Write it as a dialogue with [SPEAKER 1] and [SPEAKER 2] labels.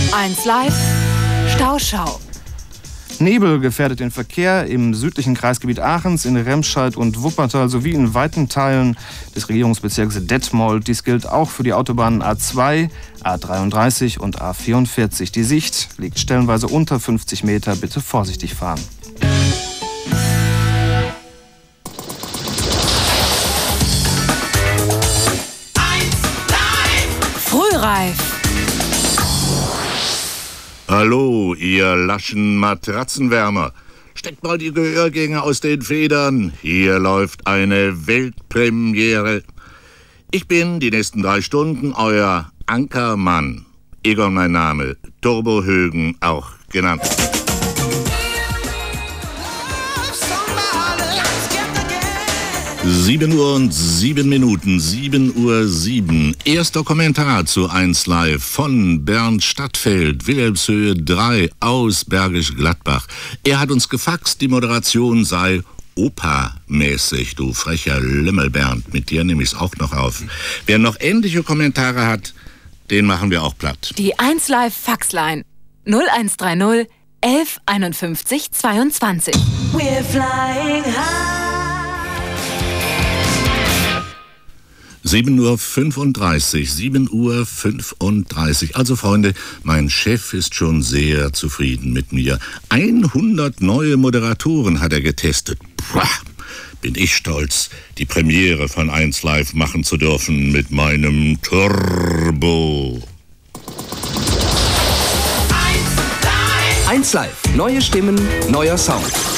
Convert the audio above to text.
[SPEAKER 1] 1 Live Stauschau.
[SPEAKER 2] Nebel gefährdet den Verkehr im südlichen Kreisgebiet Aachens, in Remscheid und Wuppertal sowie in weiten Teilen des Regierungsbezirks Detmold. Dies gilt auch für die Autobahnen A2, A33 und A44. Die Sicht liegt stellenweise unter 50 Meter. Bitte vorsichtig fahren.
[SPEAKER 1] Frühreif.
[SPEAKER 3] Hallo, ihr laschen Matratzenwärmer. Steckt mal die Gehörgänge aus den Federn. Hier läuft eine Weltpremiere. Ich bin die nächsten 3 Stunden euer Ankermann. Egon mein Name, Turbohögen auch genannt. 7 Uhr und 7 Minuten, 7 Uhr 7. Erster Kommentar zu 1 Live von Bernd Stadtfeld, Wilhelmshöhe 3 aus Bergisch Gladbach. Er hat uns gefaxt, die Moderation sei opermäßig. Du frecher Lümmel, Bernd, mit dir nehme ich es auch noch auf. Wer noch ähnliche Kommentare hat, den machen wir auch platt.
[SPEAKER 1] Die 1 Live Faxline 0130 11 51 22.
[SPEAKER 4] We're flying high.
[SPEAKER 3] 7:35 Uhr, 7:35 Uhr. Also Freunde, mein Chef ist schon sehr zufrieden mit mir. 100 neue Moderatoren hat er getestet. Puh, bin ich stolz, die Premiere von 1 Live machen zu dürfen mit meinem Turbo.
[SPEAKER 5] 1 Live, neue Stimmen, neuer Sound.